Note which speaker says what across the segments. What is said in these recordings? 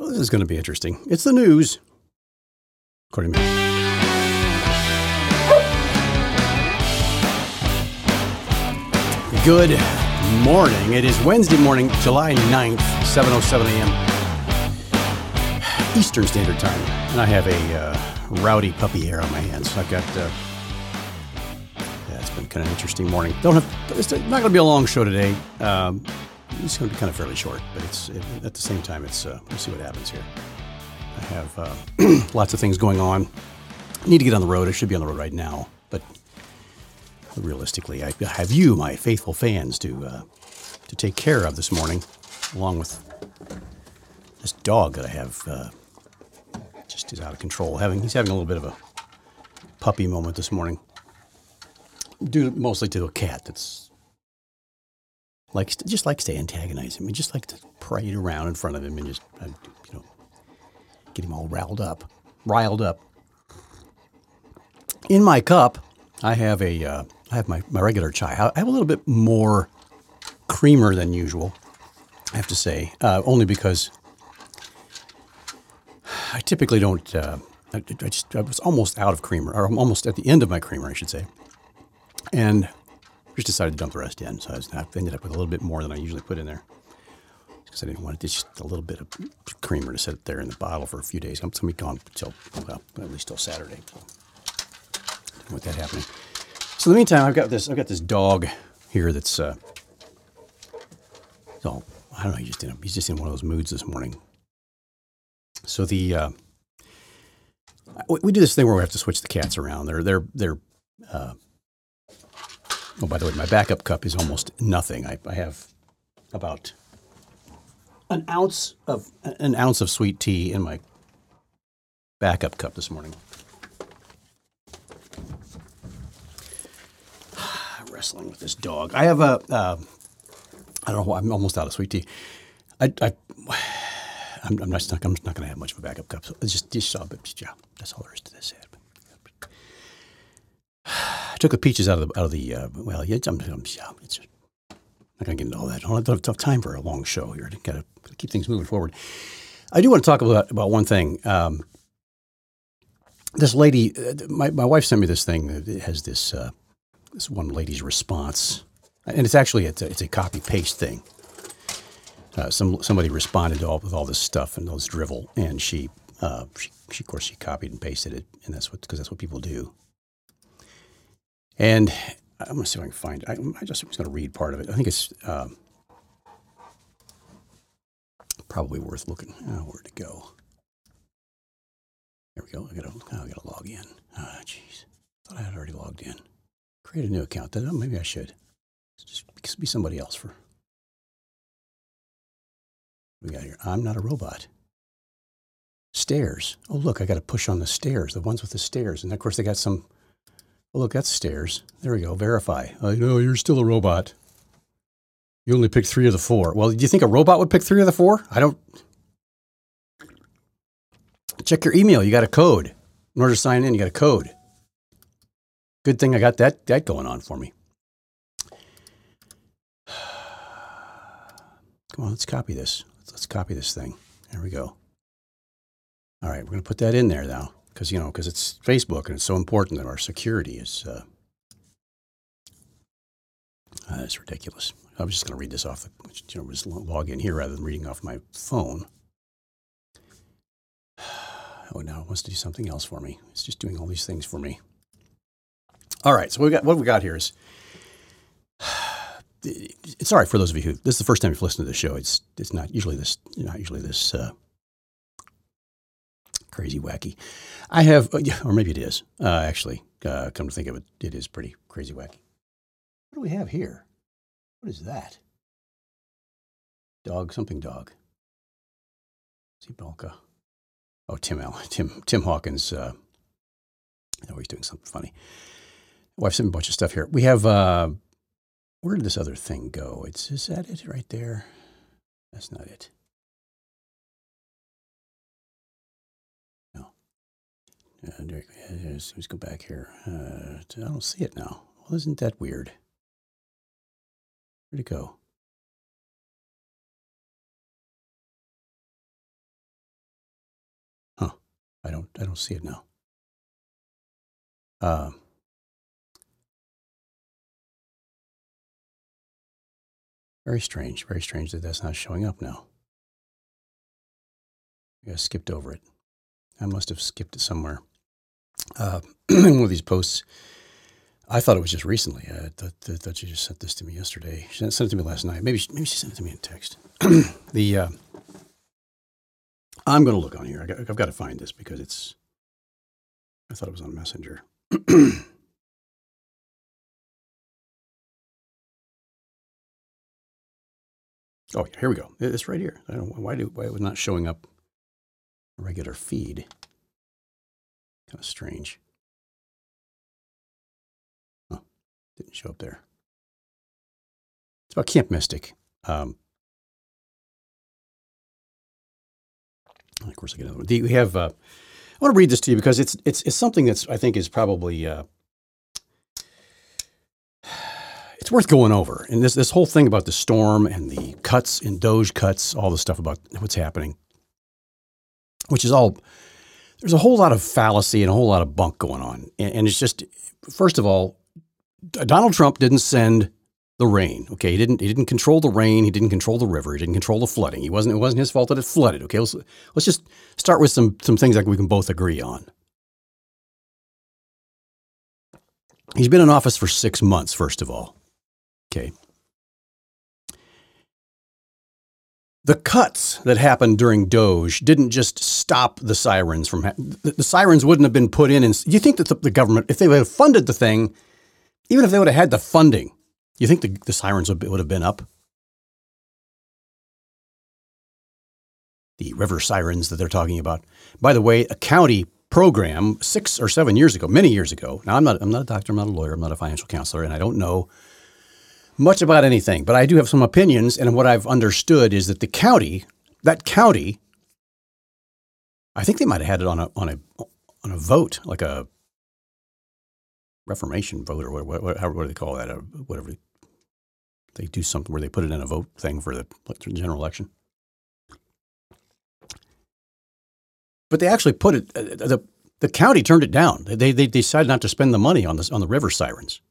Speaker 1: Well, this is going to be interesting. It's the news, according to me. Good morning. It is Wednesday morning, July 9th, 7:07 a.m. Eastern Standard Time. And I have a rowdy puppy hair on my hands. I've got, it's been kind of an interesting morning. It's not going to be a long show today. It's going to be kind of fairly short, but at the same time, we'll see what happens here. I have lots of things going on. I need to get on the road. I should be on the road right now, but realistically, I have you, my faithful fans, to take care of this morning, along with this dog that I have. Just is out of control. He's having a little bit of a puppy moment this morning, due mostly to a cat that's just likes to antagonize him. He just likes to parade around in front of him and just get him all riled up. In my cup, I have my regular chai. I have a little bit more creamer than usual, I have to say, only because I typically don't. I was almost out of creamer, or almost at the end of my creamer, I should say, and just decided to dump the rest in. So I ended up with a little bit more than I usually put in there, because I didn't want just a little bit of creamer to sit there in the bottle for a few days. I'm going to be gone at least till Saturday. So didn't want that happening. So in the meantime, I've got this dog here that's I don't know. He's just in one of those moods this morning. So we do this thing where we have to switch the cats around. Oh, by the way, my backup cup is almost nothing. I have about an ounce of sweet tea in my backup cup this morning. Wrestling with this dog. I have I don't know why I'm almost out of sweet tea. I'm not going to have much of a backup cup. So it's just yeah, that's all there is to this. I took the peaches out of the I'm not going to get into all that. I don't have time for a long show here. Got to keep things moving forward. I do want to talk about one thing. This lady, my wife sent me this thing that has this one lady's response, and it's actually it's a copy paste thing. Somebody responded with all this stuff and all this drivel, and she of course she copied and pasted it, and that's what people do. And I'm going to see if I can find it. I'm just going to read part of it. I think it's probably worth looking. Where'd it go? There we go. I got to log in. Jeez. Thought I had already logged in. Create a new account. Maybe I should. Just be somebody else for. We got here. I'm not a robot. Stairs. Oh, look, I got to push on the stairs, the ones with the stairs. And of course, they got some. Oh, look, that's stairs. There we go. Verify. No, you're still a robot. You only picked 3 of the 4. Well, do you think a robot would pick 3 of the 4? I don't. Check your email. You got a code. In order to sign in, you got a code. Good thing I got that going on for me. Come on, let's copy this. Let's copy this thing. There we go. All right, we're going to put that in there now. Because it's Facebook and it's so important that our security is. That's ridiculous. I was just going to read this off just log in here rather than reading off my phone. Oh, now it wants to do something else for me. It's just doing all these things for me. All right, so what we got here is. Sorry for those of you who this is the first time you've listened to the show. It's not usually this crazy wacky. I have, or maybe it is, actually, come to think of it, it is pretty crazy wacky. What do we have here? What is that? Dog. Zibalka. Oh, Tim Hawkins. He's doing something funny. Wife sent me a bunch of stuff here. We have, where did this other thing go? Is that it right there? That's not it. Let's go back here. I don't see it now. Well, isn't that weird? Where'd it go? I don't see it now. Uh, Very strange. Very strange that that's not showing up now. I skipped over it. I must have skipped it somewhere. In one of these posts, I thought it was just recently. I thought she just sent this to me yesterday. She sent it to me last night. Maybe she sent it to me in text. I'm going to look on here. I've got to find this because I thought it was on Messenger. Oh, here we go. It's right here. I don't know why it was not showing up a regular feed. Kind of strange. Oh, didn't show up there. It's about Camp Mystic. Of course, I get another one. We have. I want to read this to you because it's something that's I think is probably it's worth going over. And this whole thing about the storm and the cuts and Doge cuts, all the stuff about what's happening, which is all. There's a whole lot of fallacy and a whole lot of bunk going on, and it's just first of all, Donald Trump didn't send the rain. Okay, he didn't control the rain. He didn't control the river. He didn't control the flooding. It wasn't his fault that it flooded. Okay, let's just start with some things that we can both agree on. He's been in office for 6 months. First of all, okay. The cuts that happened during Doge didn't just stop the sirens from the sirens wouldn't have been put in. And you think that the government, if they would have funded the thing, even if they would have had the funding, you think the sirens would have been up? The river sirens that they're talking about. By the way, a county program 6 or 7 years ago, many years ago. Now, I'm not a doctor, I'm not a lawyer, I'm not a financial counselor, and I don't know much about anything, but I do have some opinions, and what I've understood is that that county, I think they might have had it on a vote, like a Reformation vote, or what do they call that? Whatever they do, something where they put it in a vote thing for the general election. But they actually put it. The county turned it down. They decided not to spend the money on the river sirens.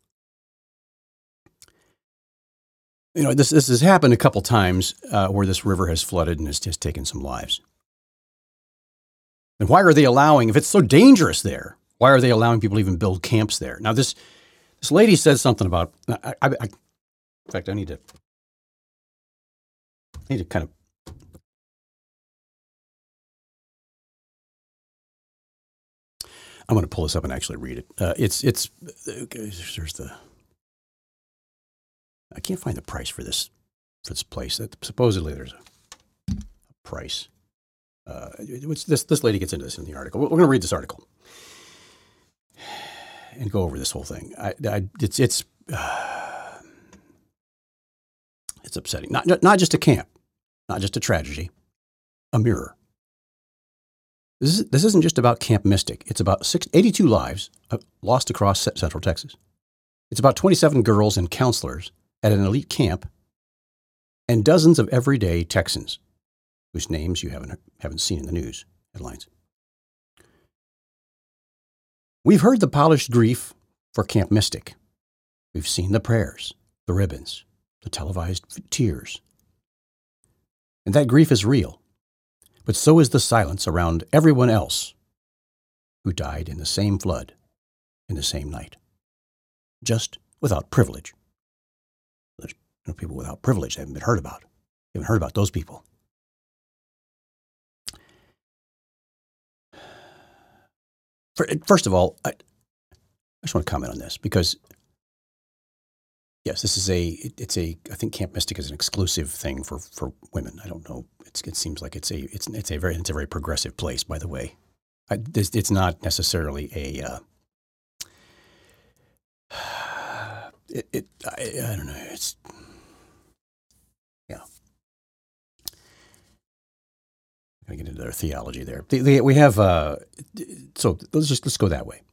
Speaker 1: You know, this has happened a couple times where this river has flooded and has taken some lives. And why are they allowing, if it's so dangerous there, why are they allowing people to even build camps there? Now, this lady says something about, in fact, I need to kind of, I'm going to pull this up and actually read it. I can't find the price for this place. Supposedly there's a price. This lady gets into this in the article. We're going to read this article and go over this whole thing. It's upsetting. Not just a camp, not just a tragedy, a mirror. This isn't just about Camp Mystic. It's about 82 lives lost across Central Texas. It's about 27 girls and counselors at an elite camp, and dozens of everyday Texans whose names you haven't seen in the news headlines. We've heard the polished grief for Camp Mystic. We've seen the prayers, the ribbons, the televised tears. And that grief is real, but so is the silence around everyone else who died in the same flood in the same night, just without privilege. People without privilege haven't been heard about. You haven't heard about those people. First of all, I just want to comment on this because, yes, I think Camp Mystic is an exclusive thing for women. I don't know. It seems like it's a very progressive place, by the way. It's not necessarily a. I don't know. It's. Yeah. I get into their theology there. We have so let's go that way.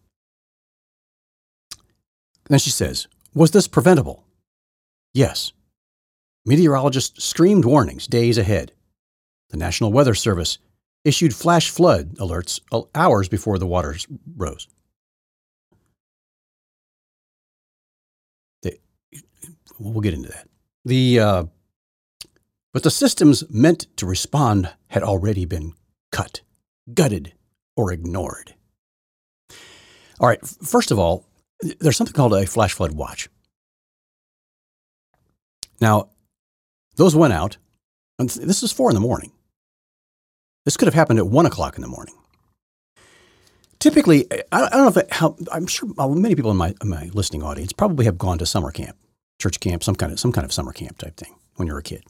Speaker 1: And then she says, "Was this preventable?" Yes. Meteorologists screamed warnings days ahead. The National Weather Service issued flash flood alerts hours before the waters rose. We'll get into that. But the systems meant to respond had already been cut, gutted, or ignored. All right, first of all, there's something called a flash flood watch. Now, those went out, and this is 4 a.m. This could have happened at 1 o'clock in the morning. Typically, I don't know I'm sure many people in my listening audience probably have gone to summer camp, church camp, some kind of summer camp type thing when you're a kid.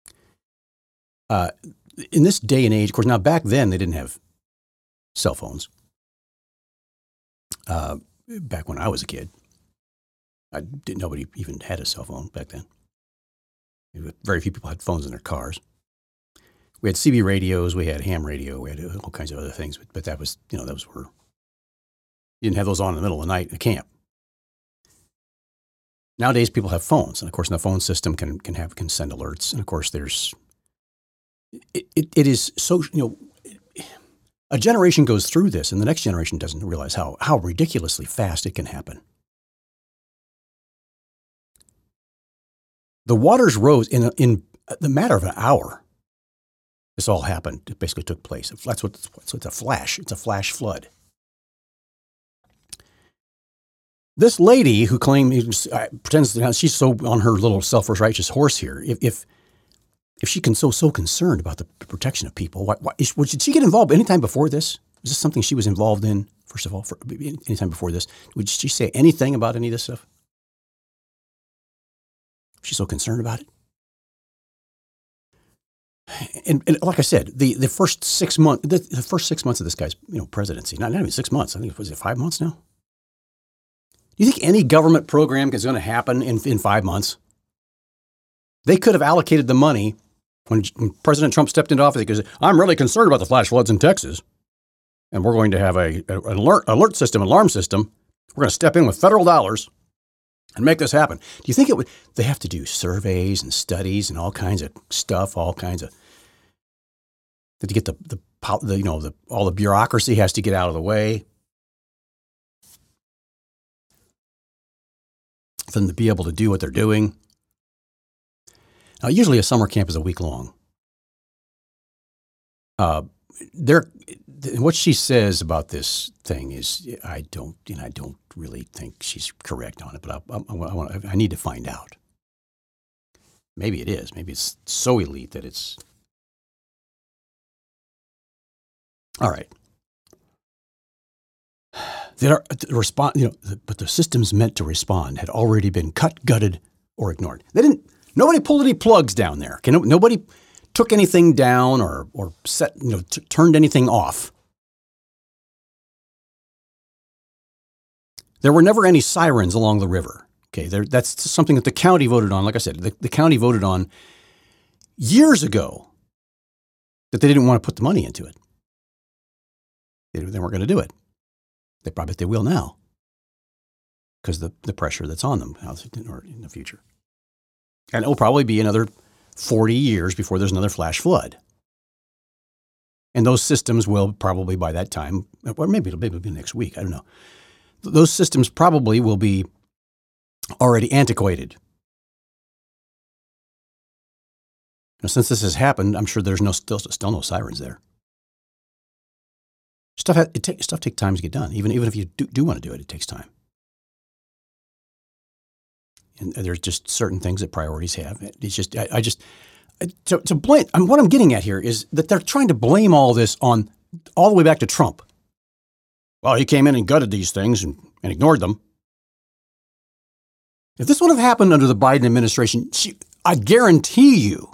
Speaker 1: In this day and age, of course, now back then they didn't have cell phones. Back when I was a kid, nobody even had a cell phone back then. Very few people had phones in their cars. We had CB radios, we had ham radio, we had all kinds of other things, but that was, those were, you didn't have those on in the middle of the night at camp. Nowadays, people have phones, and of course, the phone system can send alerts, and of course, it is so, a generation goes through this, and the next generation doesn't realize how ridiculously fast it can happen. The waters rose in the matter of an hour. This all happened. It basically took place. That's what it's a flash. It's a flash flood. This lady who pretends that she's so on her little self-righteous horse here. If she can so concerned about the protection of people, did she get involved anytime before this? Was this something she was involved in? First of all, anytime before this, would she say anything about any of this stuff? She's so concerned about it. And like I said, the first 6 months, the first 6 months of this guy's presidency, not even 6 months. I think was it 5 months now. Do you think any government program is going to happen in 5 months? They could have allocated the money when President Trump stepped into office because I'm really concerned about the flash floods in Texas, and we're going to have an alert system, alarm system. We're going to step in with federal dollars and make this happen. Do you think they have to do surveys and studies and all kinds of stuff, to get all the bureaucracy has to get out of the way for them to be able to do what they're doing? Now, usually a summer camp is a week long. What she says about this thing is, I don't really think she's correct on it, but I need to find out. Maybe it is. Maybe it's so elite that it's all right. But the systems meant to respond had already been cut, gutted, or ignored. Nobody pulled any plugs down there. Nobody took anything down or set, turned anything off. There were never any sirens along the river. Okay, that's something that the county voted on. Like I said, the county voted on years ago that they didn't want to put the money into it. They weren't going to do it. They probably they will now because the pressure that's on them in the future. And it will probably be another 40 years before there's another flash flood. And those systems will probably by that time, or maybe it'll be next week, I don't know. Those systems probably will be already antiquated. Now, since this has happened, I'm sure there's still no sirens there. Stuff takes time to get done. Even if you do want to do it, it takes time. And there's just certain things that priorities have. It's just to blame. What I'm getting at here is that they're trying to blame all this on all the way back to Trump. Well, he came in and gutted these things and ignored them. If this would have happened under the Biden administration, I guarantee you,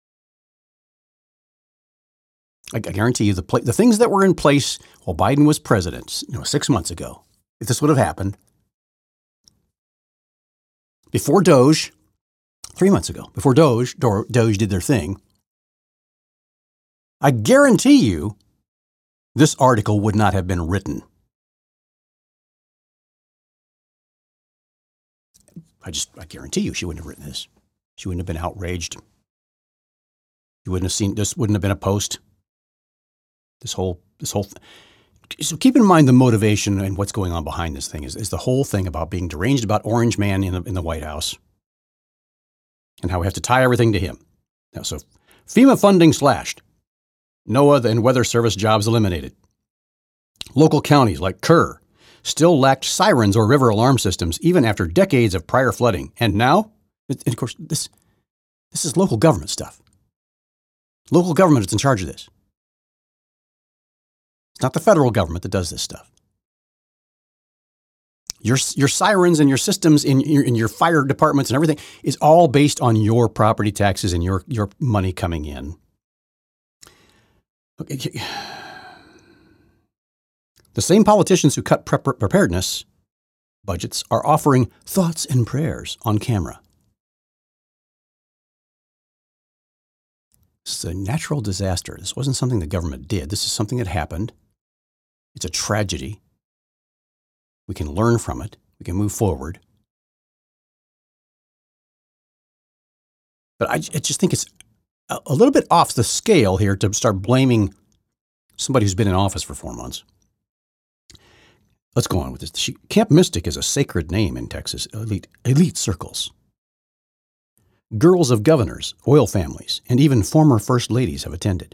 Speaker 1: the things that were in place while Biden was president, 6 months ago, if this would have happened before Doge, 3 months ago, before Doge did their thing, I guarantee you this article would not have been written. I guarantee you she wouldn't have written this. She wouldn't have been outraged. You wouldn't have seen this, wouldn't have been a post. So keep in mind the motivation and what's going on behind this thing is the whole thing about being deranged about Orange Man in the White House and how we have to tie everything to him. Now, so FEMA funding slashed. NOAA and Weather Service jobs eliminated. Local counties like Kerr still lacked sirens or river alarm systems even after decades of prior flooding. And now, and of course, this is local government stuff. Local government is in charge of this. It's not the federal government that does this stuff. Your sirens and your systems in your fire departments and everything is all based on your property taxes and your money coming in. Okay. The same politicians who cut preparedness budgets are offering thoughts and prayers on camera. This is a natural disaster. This wasn't something the government did. This is something that happened. It's a tragedy. We can learn from it. We can move forward. But I just think it's a little bit off the scale here to start blaming somebody who's been in office for 4 months. Let's go on with this. Camp Mystic is a sacred name in Texas elite circles. Girls of governors, oil families, and even former first ladies have attended.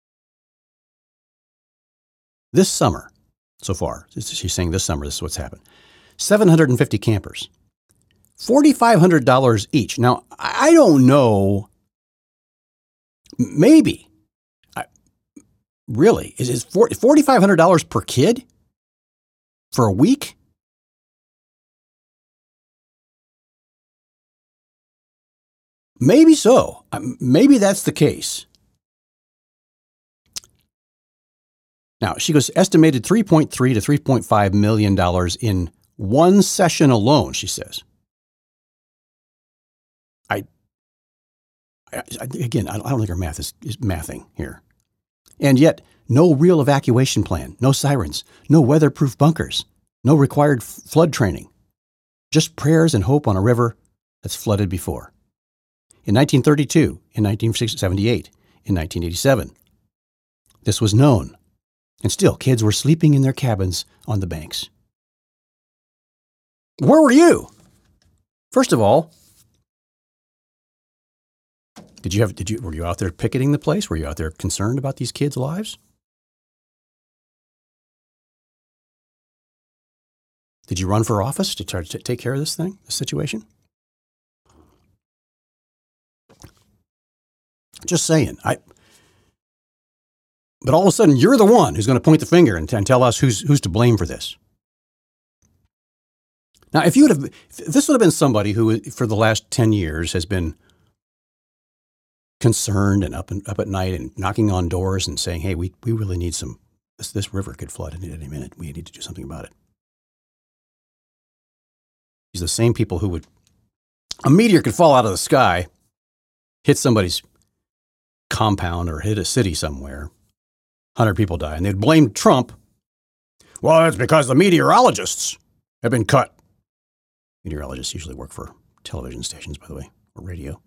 Speaker 1: This summer, so far, she's saying this summer, this is what's happened. 750 campers, $4,500 each. Now, I don't know. Maybe. Really? Is it $4,500 per kid for a week? Maybe so. Maybe that's the case. Now, she goes, estimated $3.3 to $3.5 million in one session alone, she says. Again, I don't think her math is mathing here. And yet, no real evacuation plan, no sirens, no weatherproof bunkers, no required flood training. Just prayers and hope on a river that's flooded before. In 1932, in 1978, in 1987, this was known. And still, kids were sleeping in their cabins on the banks. Where were you? First of all, were you out there picketing the place? Were you out there concerned about these kids' lives? Did you run for office to try to take care of this situation? Just saying. But all of a sudden, you're the one who's going to point the finger and tell us who's to blame for this. Now, if this would have been somebody who, for the last 10 years, has been concerned and up at night and knocking on doors and saying, "Hey, we really need this river could flood at any minute. We need to do something about it." These are the same people who a meteor could fall out of the sky, hit somebody's compound or hit a city somewhere. 100 people die, and they'd blame Trump. Well, it's because the meteorologists have been cut. Meteorologists usually work for television stations, by the way, or radio.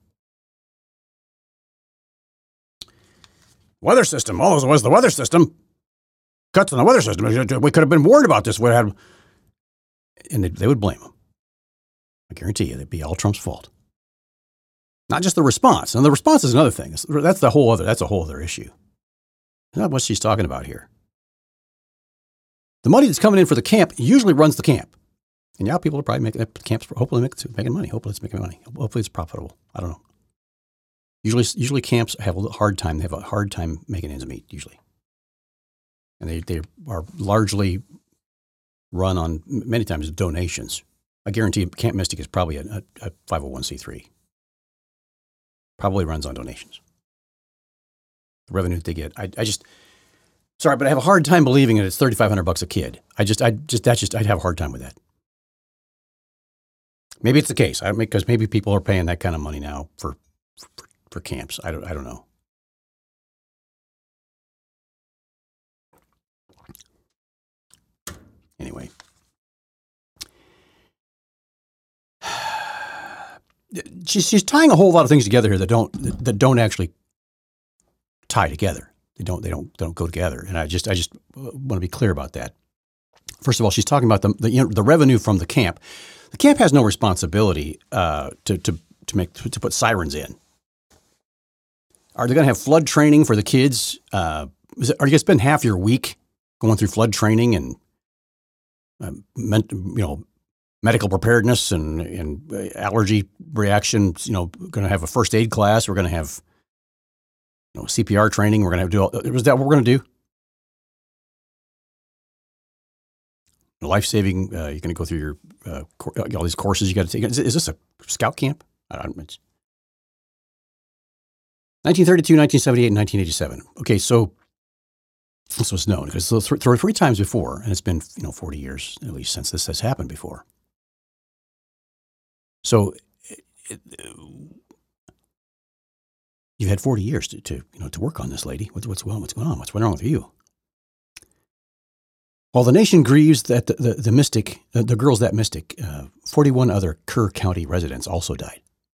Speaker 1: Weather system. Oh, it was the weather system. Cuts in the weather system. We could have been warned about this. And they would blame him. I guarantee you, it'd be all Trump's fault. Not just the response. And the response is another thing. That's a whole other issue. Not what she's talking about here. The money that's coming in for the camp usually runs the camp. And yeah, people are probably making camps, hopefully making money. Hopefully it's making money. Hopefully it's profitable. I don't know. Usually camps have a hard time. They have a hard time making ends meet, usually. And they are largely run on, many times, donations. I guarantee Camp Mystic is probably a 501c3. Probably runs on donations. The revenue that they get. Sorry, but I have a hard time believing that it's $3,500 a kid. I'd have a hard time with that. Maybe it's the case. Because maybe people are paying that kind of money now for camps. I don't know. Anyway. She's tying a whole lot of things together here that don't actually tie together. They don't go together. And I just want to be clear about that. First of all, she's talking about the revenue from the camp. The camp has no responsibility to put sirens in. Are they going to have flood training for the kids? Are you going to spend half your week going through flood training and medical preparedness and allergy reactions? Going to have a first aid class. We're going to have CPR training. We're going to have to do. Was that what we're going to do? Life saving. You're going to go through your all these courses you got to take. Is this a scout camp? I don't know. 1932, 1978, and 1987. Okay, so this was known because there were 3 times before, and it's been 40 years at least since this has happened before. So you've had 40 years to work on this, lady. What's going on? What's wrong with you? While the nation grieves that the girls that mystic, 41 other Kerr County residents also died.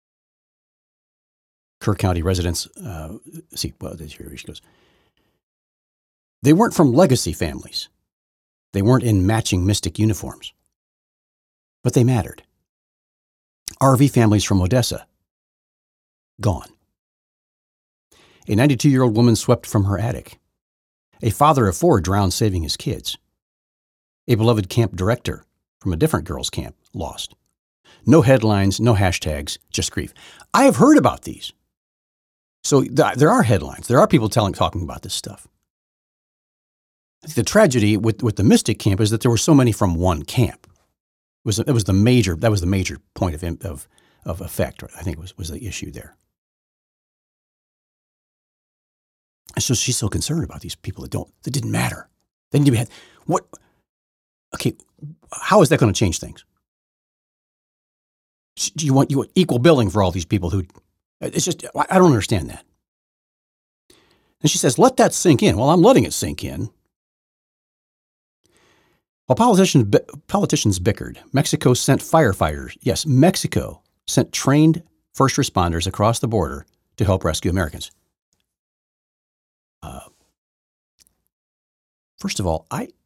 Speaker 1: Kerr County residents, here she goes. They weren't from legacy families. They weren't in matching mystic uniforms. But they mattered. RV families from Odessa, gone. A 92-year-old woman swept from her attic. A father of 4 drowned saving his kids. A beloved camp director from a different girls' camp, lost. No headlines, no hashtags, just grief. I have heard about these. So there are headlines. There are people talking about this stuff. The tragedy with the Mystic camp is that there were so many from one camp. That was the major point of effect. I think was the issue there. And so she's so concerned about these people that didn't matter. They didn't even what. Okay, how is that going to change things? Do you want equal billing for all these people who? It's just, I don't understand that. And she says, let that sink in. Well, I'm letting it sink in. While politicians bickered, Mexico sent firefighters. Yes, Mexico sent trained first responders across the border to help rescue Americans. First of all, I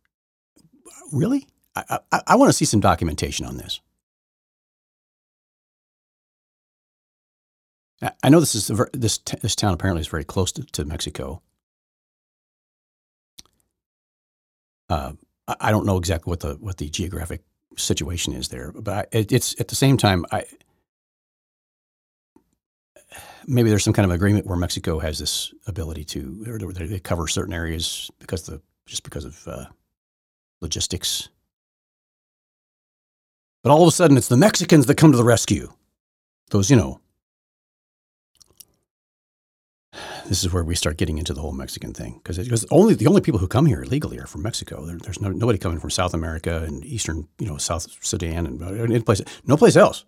Speaker 1: want to see some documentation on this. I know this town apparently is very close to Mexico. I don't know exactly what the geographic situation is there, but it's at the same time maybe there's some kind of agreement where Mexico has this ability or they cover certain areas because of logistics. But all of a sudden, it's the Mexicans that come to the rescue. Those, this is where we start getting into the whole Mexican thing because the only people who come here illegally are from Mexico. There's nobody coming from South America and Eastern, South Sudan and no place else.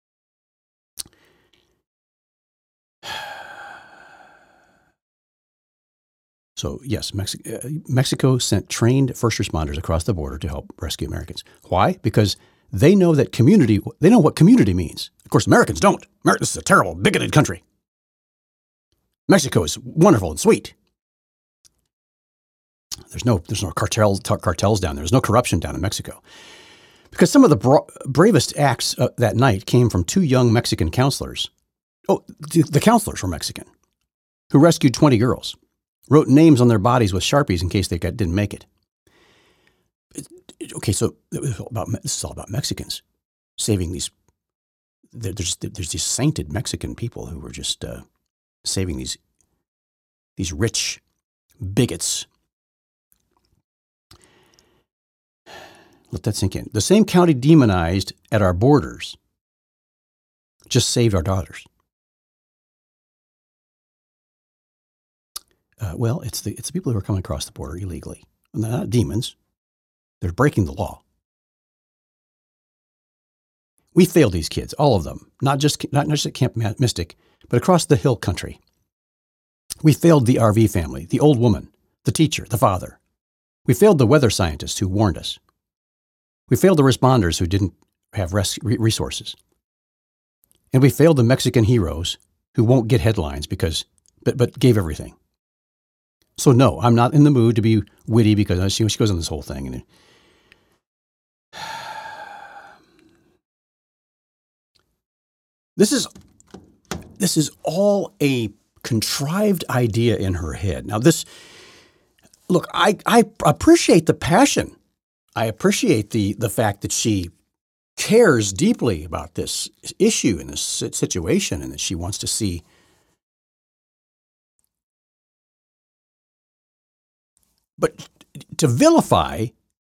Speaker 1: So yes, Mexico sent trained first responders across the border to help rescue Americans. Why? Because they know what community means. Of course, Americans don't. This is a terrible, bigoted country. Mexico is wonderful and sweet. There's no cartels down there. There's no corruption down in Mexico. Because some of the bravest acts that night came from 2 young Mexican counselors. Oh, the counselors were Mexican, who rescued 20 girls, wrote names on their bodies with Sharpies in case they didn't make it. Okay, so this is all about Mexicans saving these. There's these sainted Mexican people who were just saving these rich bigots. Let that sink in. The same county demonized at our borders just saved our daughters. Well, it's the people who are coming across the border illegally. And they're not demons. They're breaking the law. We failed these kids, all of them, not just at Camp Mystic, but across the hill country. We failed the RV family, the old woman, the teacher, the father. We failed the weather scientist who warned us. We failed the responders who didn't have resources. And we failed the Mexican heroes who won't get headlines but gave everything. So no, I'm not in the mood to be witty because she goes on this whole thing. And this is all a contrived idea in her head. Now look, I appreciate the passion. I appreciate the fact that she cares deeply about this issue and this situation, and that she wants to see. But to vilify,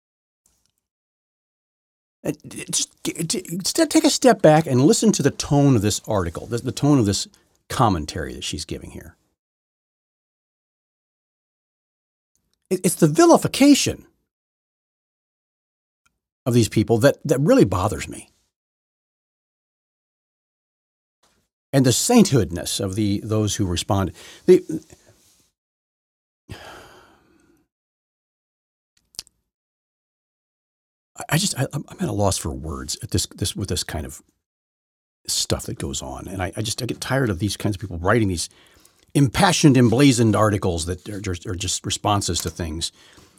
Speaker 1: just take a step back and listen to the tone of this article, the tone of this commentary that she's giving here. It's the vilification of these people that really bothers me. And the sainthoodness of those who respond. I'm at a loss for words at this with this kind of stuff that goes on, and I get tired of these kinds of people writing these impassioned, emblazoned articles that are just responses to things.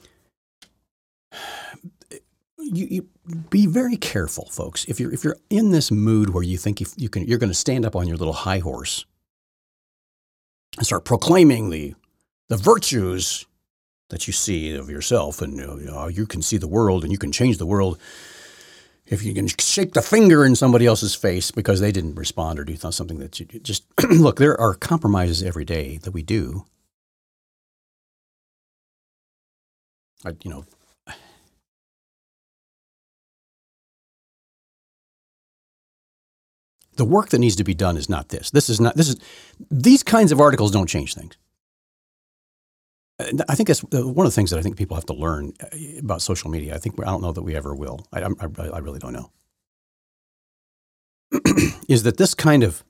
Speaker 1: You be very careful, folks. If you're in this mood where you think you're going to stand up on your little high horse and start proclaiming the virtues that you see of yourself, and you can see the world and you can change the world if you can shake the finger in somebody else's face because they didn't respond or do something that you just look. There are compromises every day that we do. The work that needs to be done is not this. These kinds of articles don't change things. I think that's one of the things that I think people have to learn about social media. I don't know that we ever will. I really don't know. Is that this kind of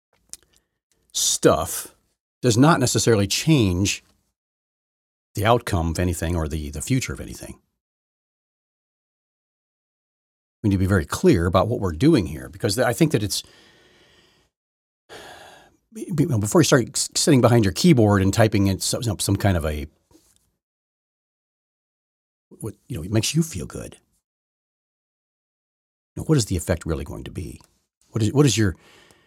Speaker 1: stuff does not necessarily change the outcome of anything or the future of anything. We need to be very clear about what we're doing here, because I think that it's, before you start sitting behind your keyboard and typing in some kind of it makes you feel good. What is the effect really going to be? What is your,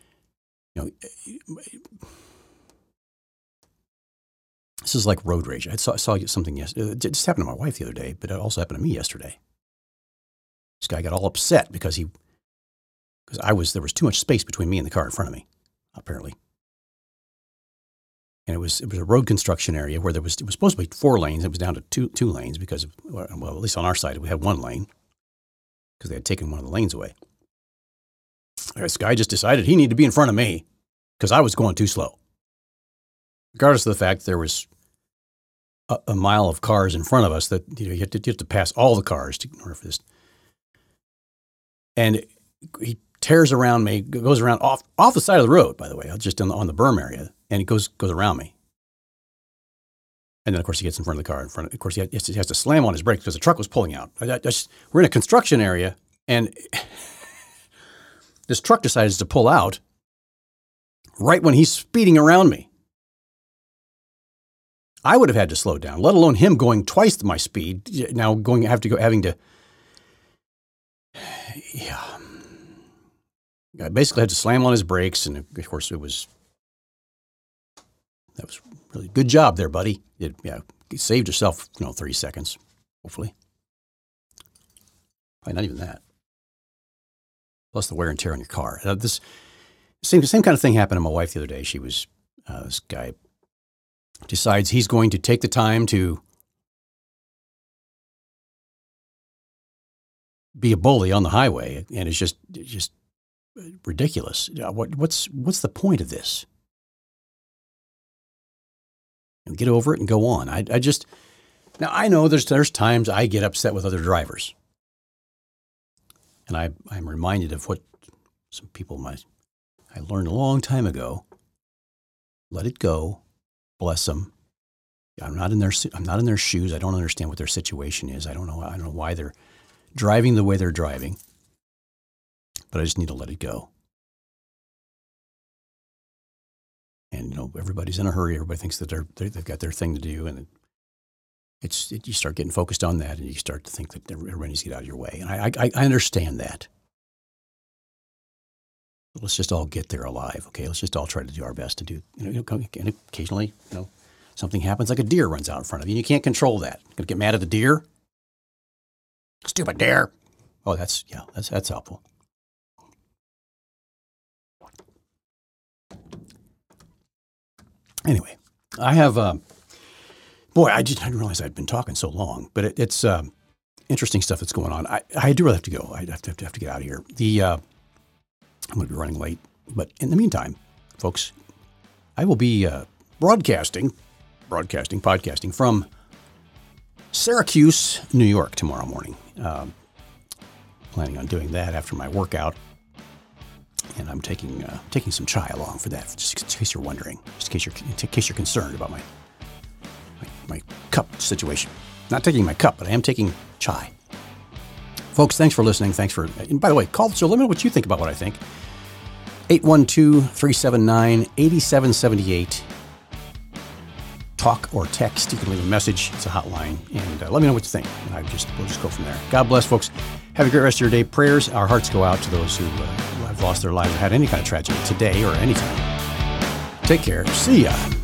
Speaker 1: this is like road rage. I saw something yesterday. It just happened to my wife the other day, but it also happened to me yesterday. This guy got all upset because there was too much space between me and the car in front of me, apparently. And it was a road construction area where it was supposed to be 4 lanes. It was down to two lanes because at least on our side, we had 1 lane because they had taken one of the lanes away. This guy just decided he needed to be in front of me because I was going too slow. Regardless of the fact there was a mile of cars in front of us that you have to pass all the cars in order for this. And he tears around me, goes around off the side of the road, by the way, just on the berm area, and he goes around me. And then, of course, he gets in front of the car. Of course, he has to slam on his brakes because the truck was pulling out. We're in a construction area, and this truck decides to pull out right when he's speeding around me. I would have had to slow down, let alone him going twice my speed. Now I basically had to slam on his brakes, and of course that was really good job there, buddy. You saved yourself, 30 seconds, hopefully. Probably not even that. Plus the wear and tear on your car. This same kind of thing happened to my wife the other day. She was this guy decides he's going to take the time to be a bully on the highway, and it's just ridiculous. What's the point of this? Get over it and go on. Now I know there's times I get upset with other drivers, and I'm reminded of what some people I learned a long time ago. Let it go. Bless them. I'm not in their shoes. I don't understand what their situation is. I don't know why they're driving the way they're driving, but I just need to let it go. And everybody's in a hurry. Everybody thinks that they've got their thing to do, and you start getting focused on that, and you start to think that everybody needs to get out of your way. And I understand that. But let's just all get there alive, okay? Let's just all try to do our best to do. And occasionally, something happens, like a deer runs out in front of you, and you can't control that. Gonna get mad at the deer? Stupid deer! Oh, that's helpful. Anyway, I have, I didn't realize I'd been talking so long, but it's interesting stuff that's going on. I do really have to go. I have to get out of here. I'm going to be running late, but in the meantime, folks, I will be podcasting from Syracuse, New York tomorrow morning. Planning on doing that after my workout. And I'm taking some chai along for that, just in case you're wondering, just in case you're concerned about my cup situation. Not taking my cup, but I am taking chai. Folks, thanks for listening. And by the way, call the show. Let me know what you think about what I think. 812-379-8778. Talk or text. You can leave a message. It's a hotline. And let me know what you think. And we'll just go from there. God bless, folks. Have a great rest of your day. Prayers, our hearts go out to those who have lost their lives or had any kind of tragedy today or anytime. Take care. See ya.